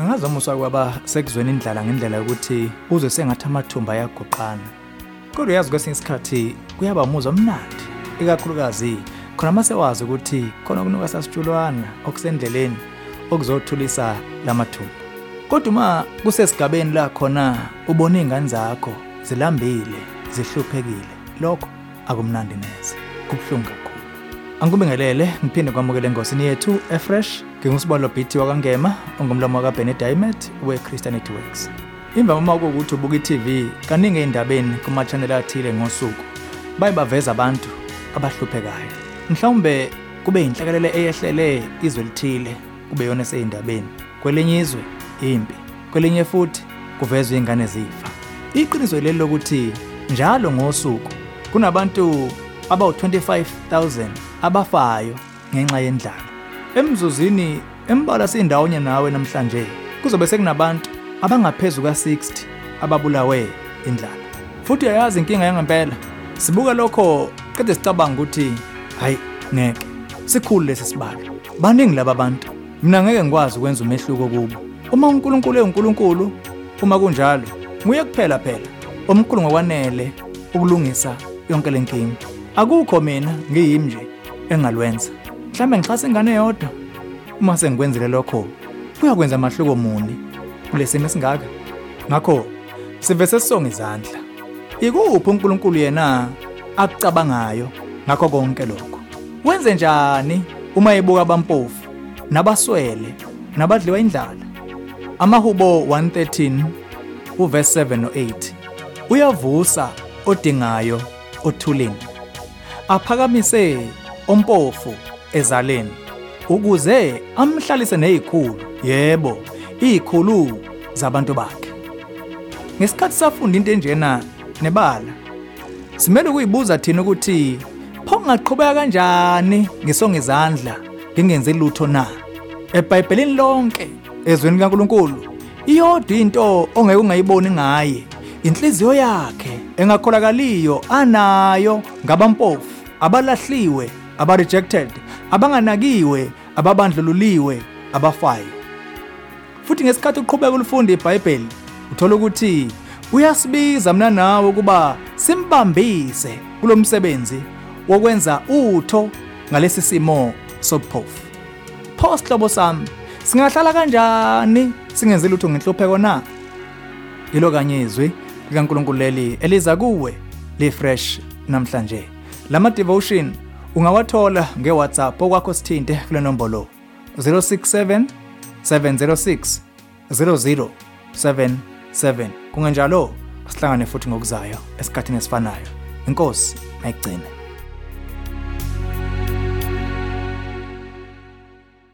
angazomuswa kwaba sekuzweni indlala ngendlela yokuthi uzwe sengathi amathumba ayagoqana. Kodwa uyazi kwesinye isikhathi kuyaba umuzwa omnandi, ikakhulukazi khona mase wazi ukuthi khona kunuka sasitshulwana okusendleleni okuzothulisa lamathumba. Kodwa uma kusesigabeni la khona ubona izingane zakho zilambile, zihluphekile, lokho akumnandi neze, kubhlungu kakhulu. Angikubingelele ngiphinde kwamukele engosini yethu eFresh. Ngingusibalo Bhithi wakangema ongumlomo kaBenny Diamond weChristianity Works. Imvama ukuthi ubuka iTV kaningi endabeni kuma channel athile ngosuku bayibaveza abantu abahluphekayo. Mhlawumbe kube inhlekelele eyehlele izwe lithile kube yona eseyindabeni. Kwelinye izwe impi, kwelinye futhi kuvezwe izingane zifa. Iqiniso lelo lokuthi njalo ngosuku kunabantu abawu-25,000 abafayo ngenxa yendlala. Emzuzini embala sindawonye nawe namhlanje kuzobe sekunabantu abangaphezulu ka-60 ababulawe indlala. Futhi uyayazi inkinga yangempela. Sibuka lokho kade sicabanga ukuthi hayi ngeke sikhulu lesi sibalo. Baningi laba bantu. Mina ngeke ngikwazi ukwenza umehluko kubo. Uma uNkulunkulu eNkulunkulu, uma kunjalo, nguye kuphela omkhulu ngokwanele ukulungisa yonke lenkinga. Akukho mina ngiyimi nje engalwenza. Mhlambe ngixhasa ingane yodwa. Uma sengikwenzile lokho, kuyakwenza amahluko muni kulesimo esingaka. Ngakho sivese sisonga izandla. Ikuphi uNkulunkulu yena akucabangayo ngakho konke lokho? Wenze njani uma ebuka abampofu, nabaswele, nabadliwa indlala? Amahubo 113 uverse 7 no-8. Uyavusa odingayo othulini, aphakamise ompofu ezaleni, ukuze amhlalise nezikhulu, yebo, izikhulu zabantu bakhe. Ngesikhathi safunda into enjena nebala, simele ukuyibuza thina ukuthi pho ngaqhubeka kanjani ngisonga izandla ngingenze lutho na? eBhayibhelini lonke ezweni likaNkulunkulu iyodwa into ongeke ungayiboni ngaye, inhliziyo yakhe engakholakaliyo anayo ngabampofu, abalahliwe, abarejected, abanganakiwe, ababandlululiwe, abafayo. Futhi ngesikhathi uqhubeka ulifunda iBhayibheli uthola ukuthi uyasibiza mina nawe ukuba simbambise kulomsebenzi wokwenza utho ngalesi simo sobuphofu. Pho sihlobo sami, singahlala kanjani singenze lutho ngenhlopheko na? Yilo kanye izwi likaNkulunkulu leli eliza kuwe liFresh namhlanje. Lama devotion ungawathola ngeWhatsApp okwakho sithinte kule nombolo 067 706 0077. Kungenjalo sihlangane futhi ngokuzayo esikhathini esifanayo. Inkosi ayigcine.